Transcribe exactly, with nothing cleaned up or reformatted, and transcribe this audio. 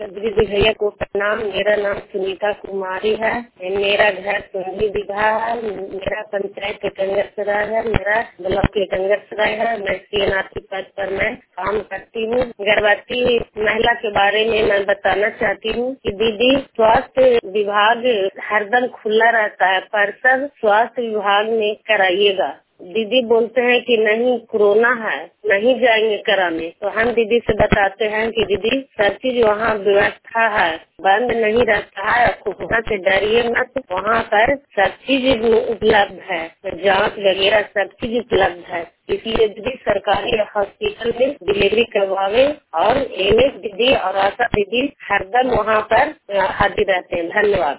दीदी भैया को प्रणाम। मेरा नाम सुनीता कुमारी है। मेरा घर सुंदी दीघा है। मेरा पंचायत टिकंगरसराय है। मेरा ब्लॉक टिकंगरसराय है। मैं सीएनआरसी पद पर मैं काम करती हूँ। गर्भवती महिला के बारे में मैं बताना चाहती हूँ कि दीदी स्वास्थ्य विभाग हरदम खुला रहता है, पर सब स्वास्थ्य विभाग में कराइएगा। दीदी बोलते हैं कि नहीं कोरोना है, नहीं जाएंगे कराने, तो हम दीदी से बताते हैं कि दीदी सब चीज वहाँ व्यवस्था है, बंद नहीं रहता है। कोरोना से डरिए मत, वहाँ पर सब चीज उपलब्ध है, जांच वगैरह सब चीज उपलब्ध है। इसलिए दीदी सरकारी हॉस्पिटल में डिलीवरी करवावे और एम एस दीदी और आशा दीदी हरदम वहाँ पर हाजिर रहते हैं। धन्यवाद।